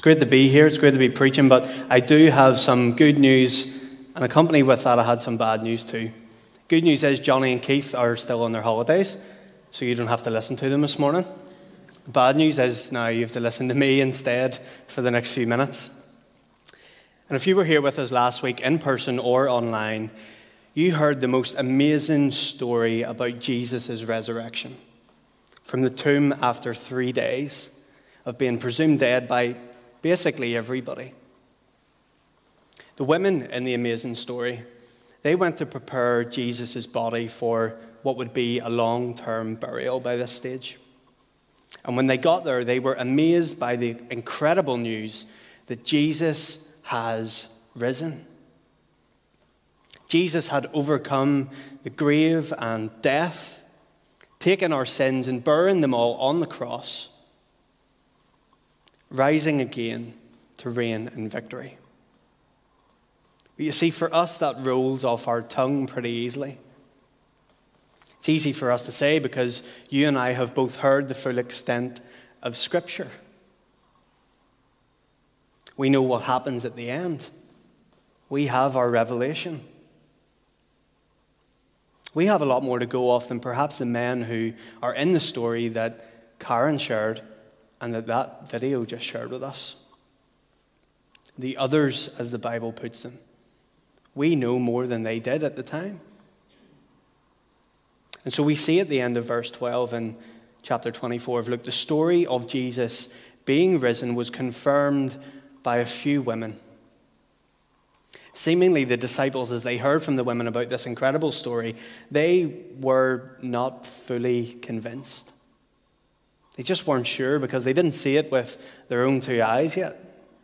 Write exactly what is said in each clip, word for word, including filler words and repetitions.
It's great to be here. It's great to be preaching, but I do have some good news, and accompanied with that, I had some bad news too. Good news is Johnny and Keith are still on their holidays, so you don't have to listen to them this morning. Bad news is now you have to listen to me instead for the next few minutes. And if you were here with us last week in person or online, you heard the most amazing story about Jesus' resurrection. From the tomb after three days of being presumed dead by basically everybody. The women in the amazing story, they went to prepare Jesus' body for what would be a long-term burial by this stage. And when they got there, they were amazed by the incredible news that Jesus has risen. Jesus had overcome the grave and death, taken our sins and bearing them all on the cross, rising again to reign in victory. But you see, for us, that rolls off our tongue pretty easily. It's easy for us to say because you and I have both heard the full extent of Scripture. We know what happens at the end. We have our revelation. We have a lot more to go off than perhaps the men who are in the story that Karen shared and that that video just shared with us. The others, as the Bible puts them. We know more than they did at the time. And so we see at the end of verse twelve in chapter twenty-four of Luke, the story of Jesus being risen was confirmed by a few women. Seemingly the disciples, as they heard from the women about this incredible story, they were not fully convinced. They just weren't sure because they didn't see it with their own two eyes yet.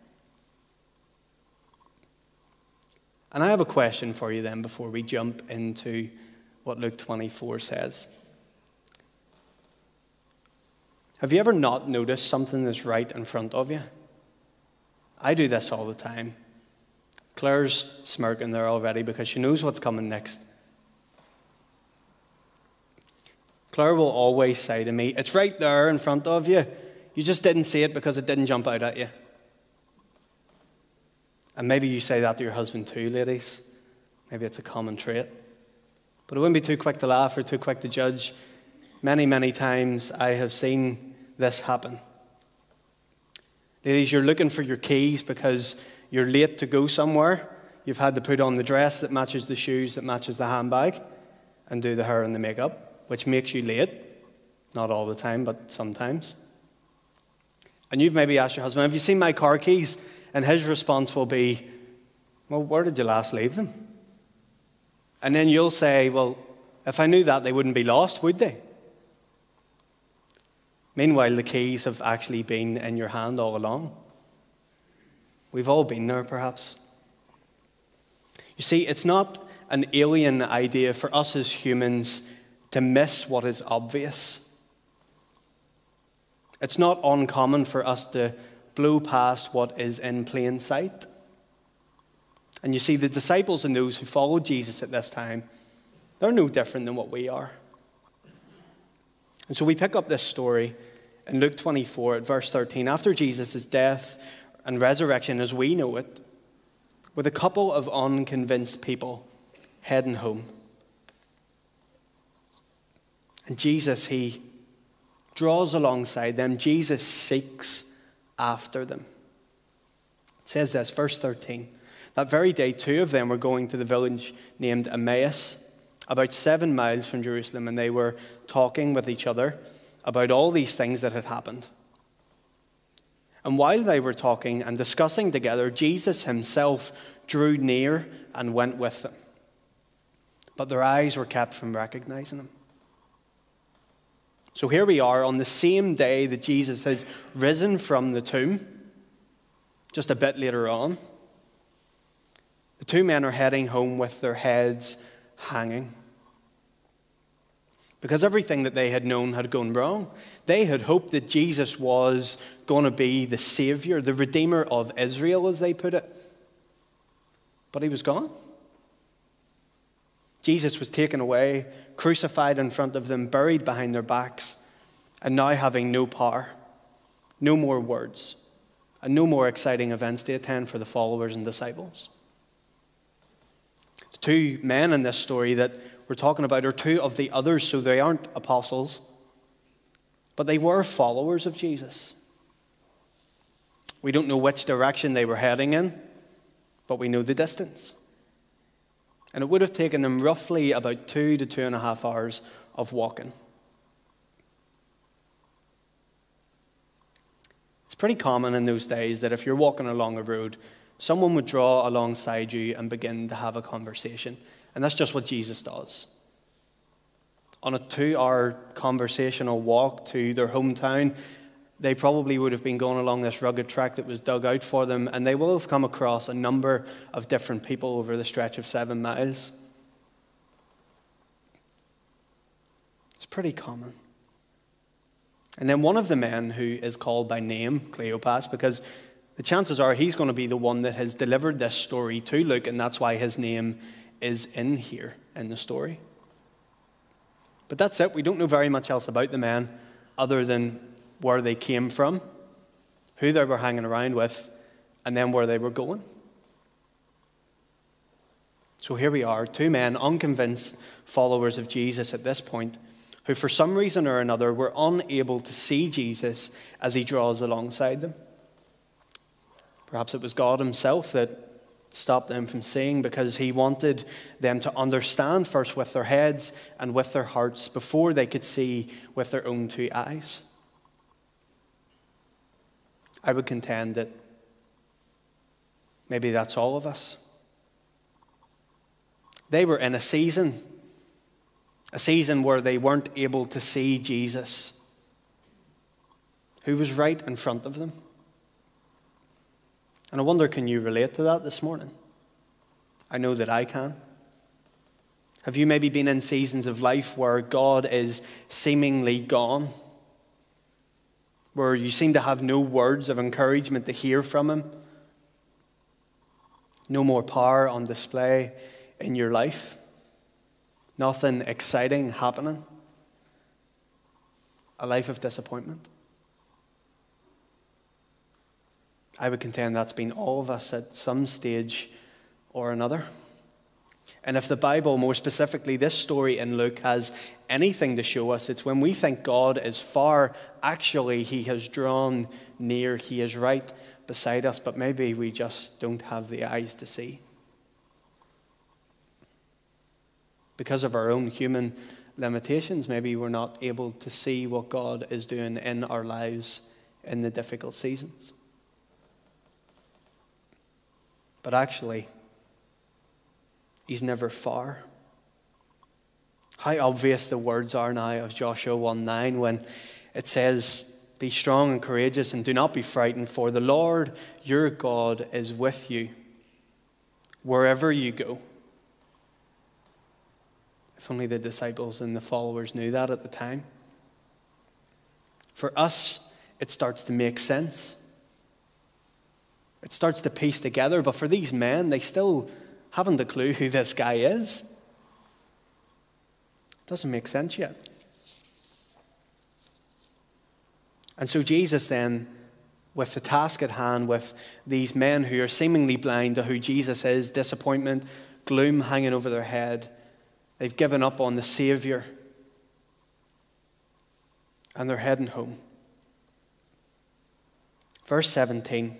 And I have a question for you then before we jump into what Luke twenty-four says. Have you ever not noticed something that's right in front of you? I do this all the time. Claire's smirking there already because she knows what's coming next. Claire will always say to me, "It's right there in front of you. You just didn't see it because it didn't jump out at you." And maybe you say that to your husband too, ladies. Maybe it's a common trait. But I wouldn't be too quick to laugh or too quick to judge. Many, many times I have seen this happen. Ladies, you're looking for your keys because you're late to go somewhere. You've had to put on the dress that matches the shoes, that matches the handbag, and do the hair and the makeup, which makes you late. Not all the time, but sometimes. And you've maybe asked your husband, "Have you seen my car keys?" And his response will be, "Well, where did you last leave them?" And then you'll say, "Well, if I knew that, they wouldn't be lost, would they?" Meanwhile, the keys have actually been in your hand all along. We've all been there, perhaps. You see, it's not an alien idea for us as humans to miss what is obvious. It's not uncommon for us to blow past what is in plain sight. And you see, the disciples and those who followed Jesus at this time, they're no different than what we are. And so we pick up this story in Luke twenty-four at verse thirteen, after Jesus' death and resurrection as we know it, with a couple of unconvinced people heading home. And Jesus, he draws alongside them. Jesus seeks after them. It says this, verse thirteen. That very day, two of them were going to the village named Emmaus, about seven miles from Jerusalem, and they were talking with each other about all these things that had happened. And while they were talking and discussing together, Jesus himself drew near and went with them. But their eyes were kept from recognizing him. So here we are on the same day that Jesus has risen from the tomb, just a bit later on. The two men are heading home with their heads hanging. Because everything that they had known had gone wrong. They had hoped that Jesus was going to be the Savior, the Redeemer of Israel, as they put it. But he was gone. Jesus was taken away, crucified in front of them, buried behind their backs, and now having no power, no more words, and no more exciting events to attend for the followers and disciples. The two men in this story that we're talking about are two of the others, so they aren't apostles, but they were followers of Jesus. We don't know which direction they were heading in, but we know the distance. And it would have taken them roughly about two to two and a half hours of walking. It's pretty common in those days that if you're walking along a road, someone would draw alongside you and begin to have a conversation. And that's just what Jesus does. On a two-hour conversational walk to their hometown, they probably would have been going along this rugged track that was dug out for them, and they will have come across a number of different people over the stretch of seven miles. It's pretty common. And then one of the men who is called by name, Cleopas, because the chances are he's going to be the one that has delivered this story to Luke, and that's why his name is in here in the story. But that's it. We don't know very much else about the men other than where they came from, who they were hanging around with, and then where they were going. So here we are, two men, unconvinced followers of Jesus at this point, who for some reason or another were unable to see Jesus as he draws alongside them. Perhaps it was God himself that stopped them from seeing, because he wanted them to understand first with their heads and with their hearts before they could see with their own two eyes. I would contend that maybe that's all of us. They were in a season, a season where they weren't able to see Jesus, who was right in front of them. And I wonder, can you relate to that this morning? I know that I can. Have you maybe been in seasons of life where God is seemingly gone? Where you seem to have no words of encouragement to hear from him? No more power on display in your life? Nothing exciting happening? A life of disappointment? I would contend that's been all of us at some stage or another. And if the Bible, more specifically this story in Luke, has anything to show us, it's when we think God is far, actually he has drawn near, he is right beside us, but maybe we just don't have the eyes to see. Because of our own human limitations, maybe we're not able to see what God is doing in our lives in the difficult seasons. But actually, he's never far. How obvious the words are now of Joshua one nine when it says, "Be strong and courageous and do not be frightened, for the Lord your God is with you wherever you go." If only the disciples and the followers knew that at the time. For us, it starts to make sense. It starts to piece together, but for these men, they still haven't a clue who this guy is. It doesn't make sense yet. And so Jesus then, with the task at hand, with these men who are seemingly blind to who Jesus is, disappointment, gloom hanging over their head, they've given up on the Savior, and they're heading home. Verse seventeen.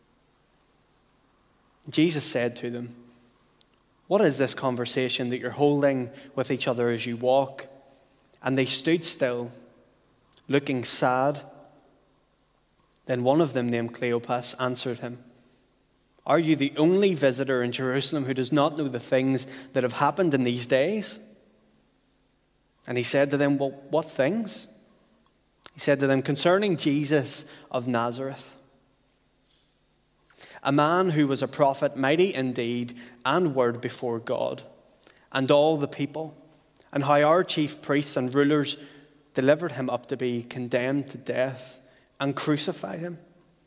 Jesus said to them, "What is this conversation that you're holding with each other as you walk?" And they stood still, looking sad. Then one of them, named Cleopas, answered him, "Are you the only visitor in Jerusalem who does not know the things that have happened in these days?" And he said to them, "Well, what things?" He said to them, "Concerning Jesus of Nazareth, a man who was a prophet, mighty in deed and word before God and all the people, and how our chief priests and rulers delivered him up to be condemned to death and crucified him.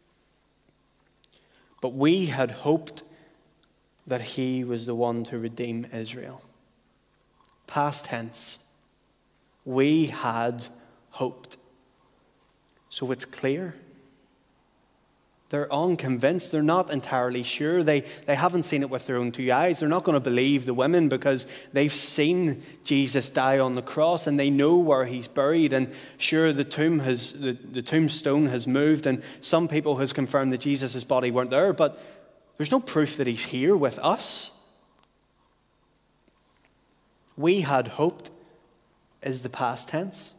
But we had hoped that he was the one to redeem Israel." Past tense. We had hoped. So it's clear. They're unconvinced. They're not entirely sure. They, they haven't seen it with their own two eyes. They're not going to believe the women because they've seen Jesus die on the cross and they know where he's buried. And sure, the tomb has the, the tombstone has moved, and some people has confirmed that Jesus' body weren't there, but there's no proof that he's here with us. We had hoped is the past tense.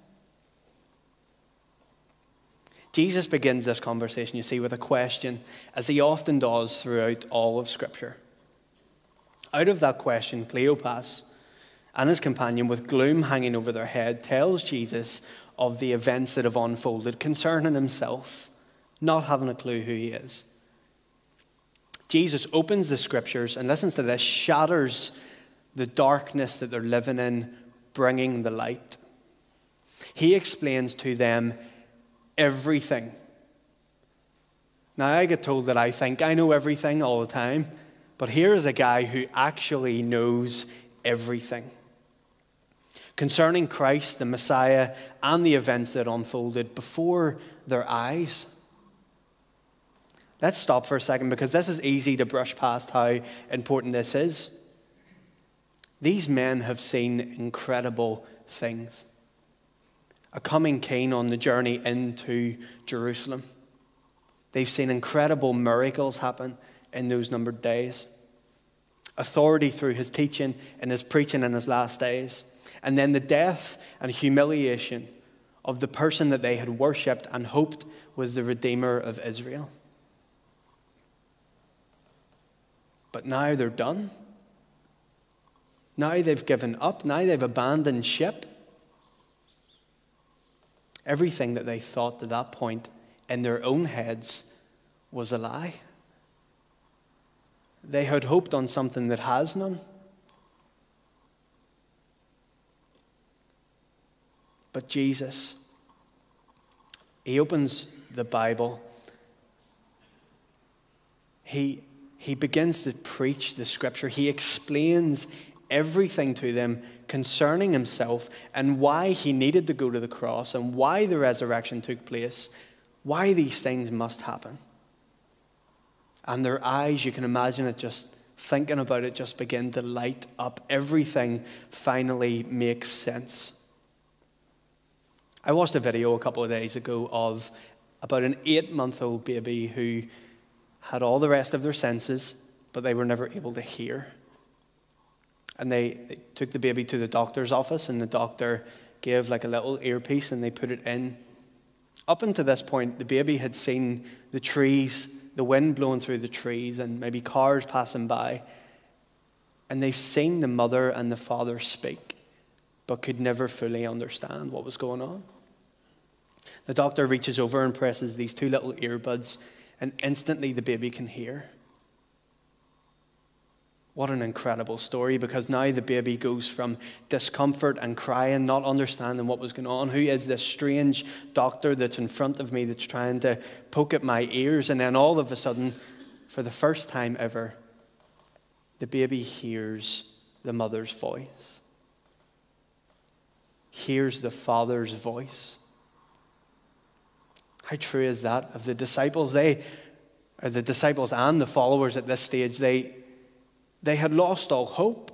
Jesus begins this conversation, you see, with a question, as he often does throughout all of Scripture. Out of that question, Cleopas and his companion, with gloom hanging over their head, tells Jesus of the events that have unfolded concerning himself, not having a clue who he is. Jesus opens the Scriptures and listens to this, shatters the darkness that they're living in, bringing the light. He explains to them everything. Now, I get told that I think I know everything all the time, but here is a guy who actually knows everything concerning Christ, the Messiah, and the events that unfolded before their eyes. Let's stop for a second, because this is easy to brush past how important this is. These men have seen incredible things. A coming king on the journey into Jerusalem. They've seen incredible miracles happen in those numbered days. Authority through his teaching and his preaching in his last days. And then the death and humiliation of the person that they had worshipped and hoped was the Redeemer of Israel. But now they're done. Now they've given up. Now they've abandoned ship. Everything that they thought at that point in their own heads was a lie. They had hoped on something that has none. But Jesus, he opens the Bible. He, he begins to preach the Scripture. He explains everything to them concerning himself and why he needed to go to the cross and why the resurrection took place, why these things must happen. And their eyes, you can imagine it, just thinking about it, just begin to light up. Everything finally makes sense. I watched a video a couple of days ago of about an eight-month-old baby who had all the rest of their senses, but they were never able to hear. And they, they took the baby to the doctor's office, and the doctor gave like a little earpiece and they put it in. Up until this point, the baby had seen the trees, the wind blowing through the trees, and maybe cars passing by. And they've seen the mother and the father speak, but could never fully understand what was going on. The doctor reaches over and presses these two little earbuds, and instantly the baby can hear. What an incredible story, because now the baby goes from discomfort and crying, not understanding what was going on. Who is this strange doctor that's in front of me that's trying to poke at my ears? And then all of a sudden, for the first time ever, the baby hears the mother's voice. Hears the father's voice. How true is that of the disciples? They, or the disciples and the followers at this stage, they They had lost all hope.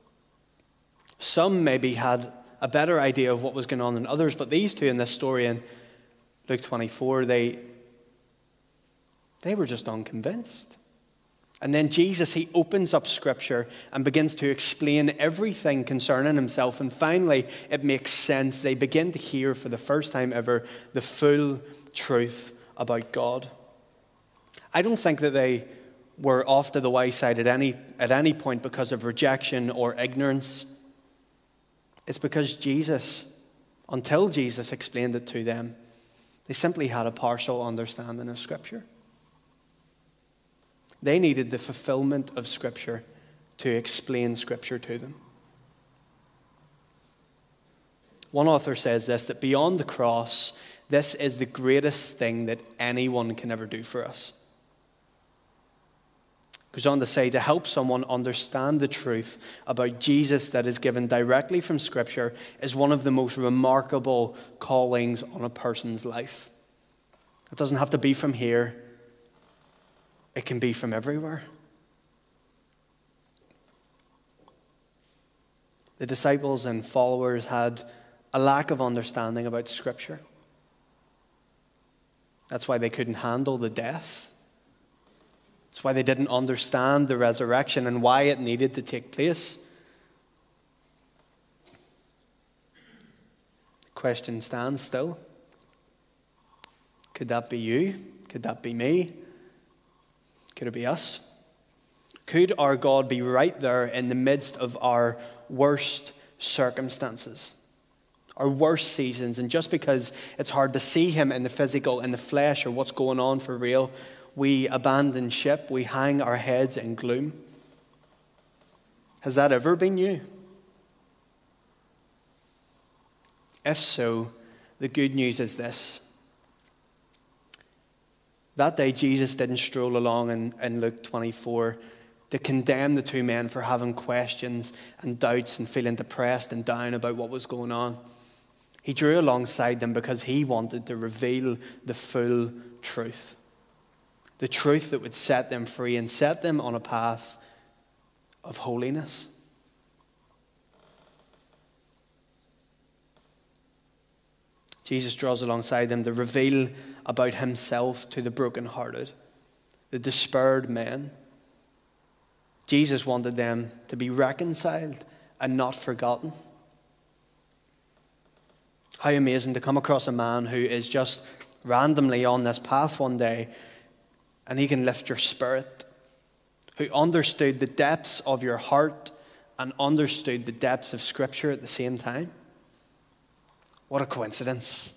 Some maybe had a better idea of what was going on than others, but these two in this story in Luke twenty-four, they, they were just unconvinced. And then Jesus, he opens up Scripture and begins to explain everything concerning himself. And finally, it makes sense. They begin to hear for the first time ever the full truth about God. I don't think that they were off to the wayside at any, at any point because of rejection or ignorance. It's because Jesus, until Jesus explained it to them, they simply had a partial understanding of Scripture. They needed the fulfillment of Scripture to explain Scripture to them. One author says this, that beyond the cross, this is the greatest thing that anyone can ever do for us. Goes on to say, to help someone understand the truth about Jesus that is given directly from Scripture is one of the most remarkable callings on a person's life. It doesn't have to be from here. It can be from everywhere. The disciples and followers had a lack of understanding about Scripture. That's why they couldn't handle the death. That's why they didn't understand the resurrection and why it needed to take place. The question stands still. Could that be you? Could that be me? Could it be us? Could our God be right there in the midst of our worst circumstances, our worst seasons, and just because it's hard to see him in the physical, in the flesh, or what's going on for real, we abandon ship, we hang our heads in gloom? Has that ever been you? If so, the good news is this. That day, Jesus didn't stroll along in, in Luke twenty-four to condemn the two men for having questions and doubts and feeling depressed and down about what was going on. He drew alongside them because he wanted to reveal the full truth. The truth that would set them free and set them on a path of holiness. Jesus draws alongside them to reveal about himself to the brokenhearted, the despaired men. Jesus wanted them to be reconciled and not forgotten. How amazing to come across a man who is just randomly on this path one day and he can lift your spirit, who understood the depths of your heart and understood the depths of Scripture at the same time. What a coincidence.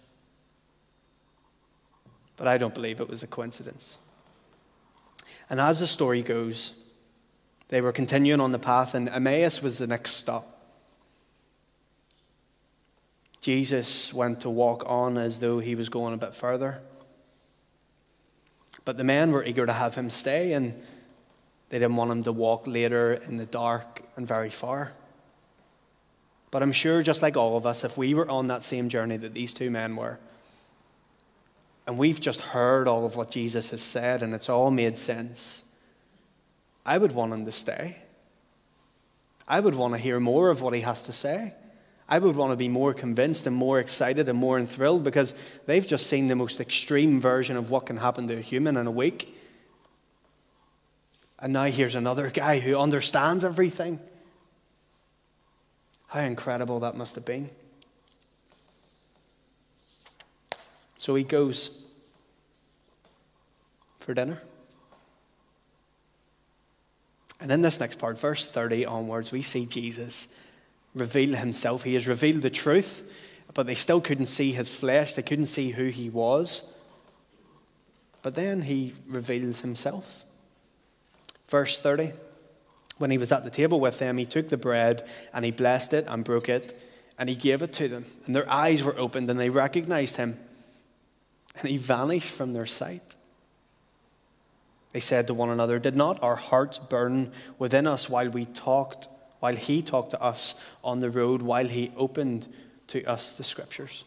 But I don't believe it was a coincidence. And as the story goes, they were continuing on the path, and Emmaus was the next stop. Jesus went to walk on as though he was going a bit further. But the men were eager to have him stay, and they didn't want him to walk later in the dark and very far. But I'm sure, just like all of us, if we were on that same journey that these two men were, and we've just heard all of what Jesus has said, and it's all made sense, I would want him to stay. I would want to hear more of what he has to say. I would want to be more convinced and more excited and more enthralled, because they've just seen the most extreme version of what can happen to a human in a week. And now here's another guy who understands everything. How incredible that must have been. So he goes for dinner. And in this next part, verse thirty onwards, we see Jesus reveal himself. He has revealed the truth, but they still couldn't see his flesh. They couldn't see who he was. But then he reveals himself. Verse thirty, when he was at the table with them, he took the bread and he blessed it and broke it and he gave it to them. And their eyes were opened and they recognized him. And he vanished from their sight. They said to one another, "Did not our hearts burn within us while we talked, while he talked to us on the road, while he opened to us the Scriptures?"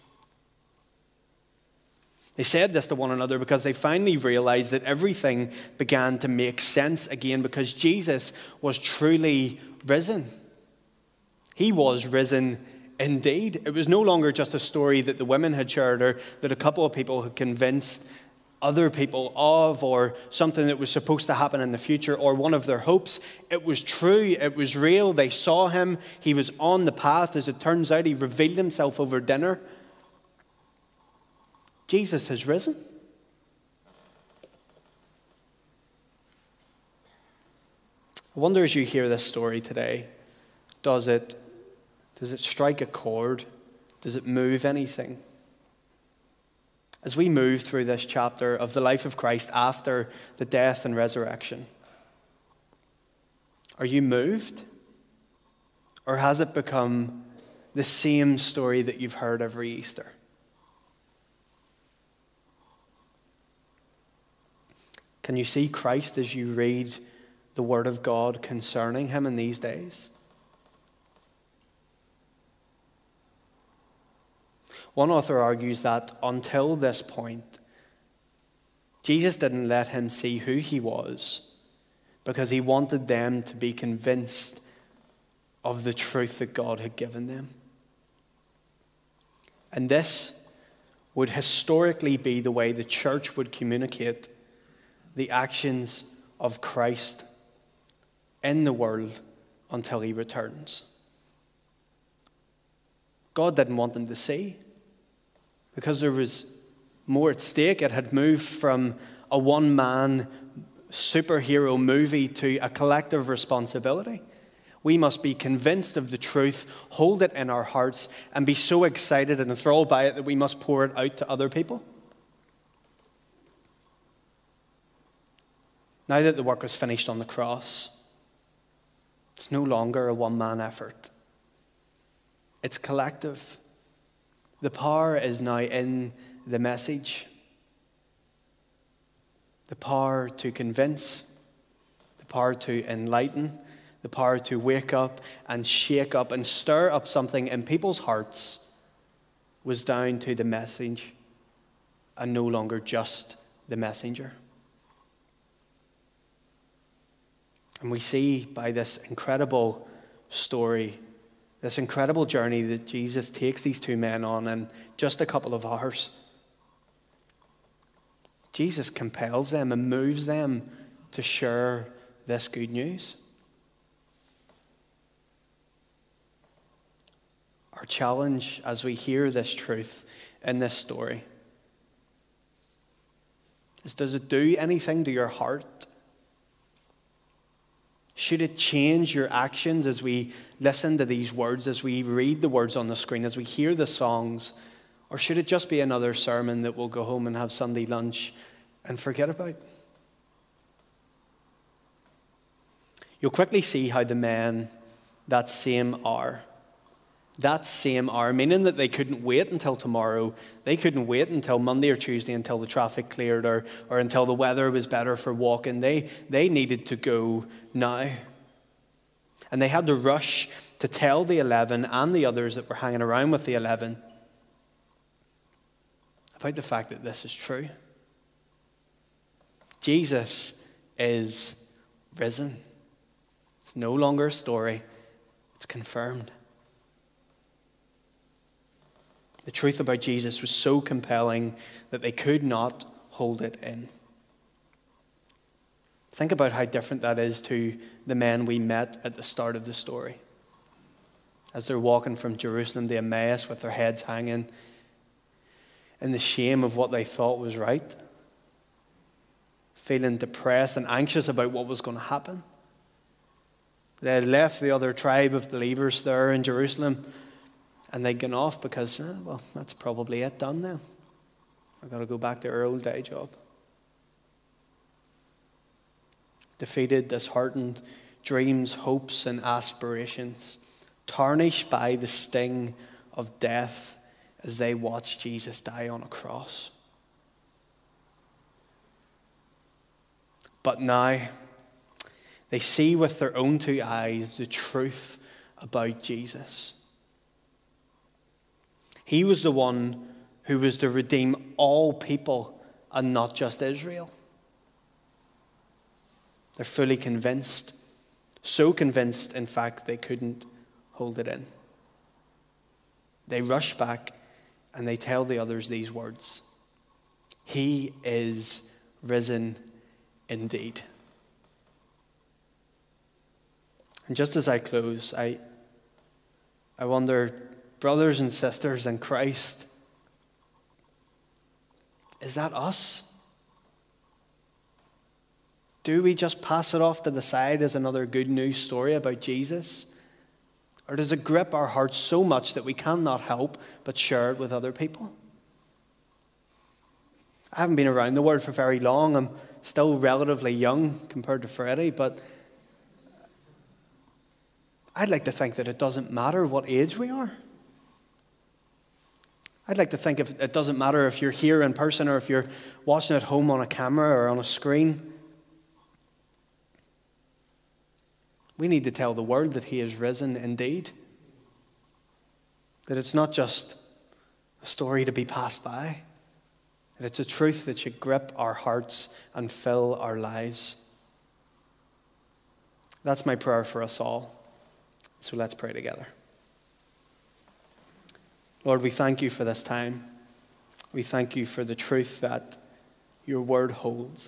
They said this to one another because they finally realized that everything began to make sense again, because Jesus was truly risen. He was risen indeed. It was no longer just a story that the women had shared, or that a couple of people had convinced other people of, or something that was supposed to happen in the future, or one of their hopes. It was true. It was real. They saw him. He was on the path. As it turns out, he revealed himself over dinner. Jesus has risen. I wonder, as you hear this story today, does it, does it strike a chord? Does it move anything? As we move through this chapter of the life of Christ after the death and resurrection, are you moved? Or has it become the same story that you've heard every Easter? Can you see Christ as you read the Word of God concerning him in these days? One author argues that until this point, Jesus didn't let him see who he was because he wanted them to be convinced of the truth that God had given them. And this would historically be the way the church would communicate the actions of Christ in the world until he returns. God didn't want them to see because there was more at stake. It had moved from a one-man superhero movie to a collective responsibility. We must be convinced of the truth, hold it in our hearts, and be so excited and enthralled by it that we must pour it out to other people. Now that the work was finished on the cross, it's no longer a one-man effort. It's collective. The power is now in the message. The power to convince, the power to enlighten, the power to wake up and shake up and stir up something in people's hearts was down to the message and no longer just the messenger. And we see by this incredible story, this incredible journey that Jesus takes these two men on in just a couple of hours. Jesus compels them and moves them to share this good news. Our challenge as we hear this truth in this story is, does it do anything to your heart? Should it change your actions as we listen to these words, as we read the words on the screen, as we hear the songs? Or should it just be another sermon that we'll go home and have Sunday lunch and forget about? You'll quickly see how the men that same hour, that same hour, meaning that they couldn't wait until tomorrow, they couldn't wait until Monday or Tuesday until the traffic cleared or, or until the weather was better for walking. They, they needed to go now. And they had to rush to tell the eleven and the others that were hanging around with the eleven about the fact that this is true. Jesus is risen. It's no longer a story. It's confirmed. The truth about Jesus was so compelling that they could not hold it in. Think about how different that is to the men we met at the start of the story. As they're walking from Jerusalem to Emmaus with their heads hanging in the shame of what they thought was right, feeling depressed and anxious about what was going to happen. They had left the other tribe of believers there in Jerusalem, and they'd gone off because, eh, well, that's probably it, done now. I've got to go back to our old day job. Defeated, disheartened, dreams, hopes, and aspirations tarnished by the sting of death as they watched Jesus die on a cross. But now, they see with their own two eyes the truth about Jesus. He was the one who was to redeem all people and not just Israel. They're fully convinced, so convinced, in fact, they couldn't hold it in. They rush back and they tell the others these words: He is risen indeed. And just as I close, I, I wonder, brothers and sisters in Christ, is that us? Do we just pass it off to the side as another good news story about Jesus? Or does it grip our hearts so much that we cannot help but share it with other people? I haven't been around the world for very long. I'm still relatively young compared to Freddie, but I'd like to think that it doesn't matter what age we are. I'd like to think if it doesn't matter if you're here in person or if you're watching at home on a camera or on a screen. We need to tell the world that he is risen indeed. That it's not just a story to be passed by. That it's a truth that should grip our hearts and fill our lives. That's my prayer for us all. So let's pray together. Lord, we thank you for this time. We thank you for the truth that your word holds.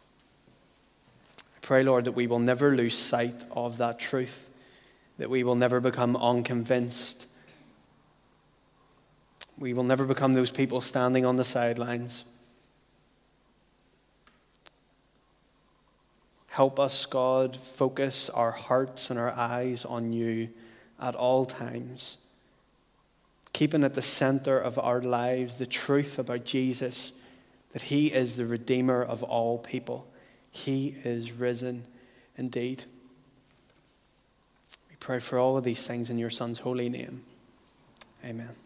I pray, Lord, that we will never lose sight of that truth, that we will never become unconvinced. We will never become those people standing on the sidelines. Help us, God, focus our hearts and our eyes on you at all times, keeping at the center of our lives the truth about Jesus, that he is the Redeemer of all people. He is risen indeed. We pray for all of these things in your Son's holy name. Amen.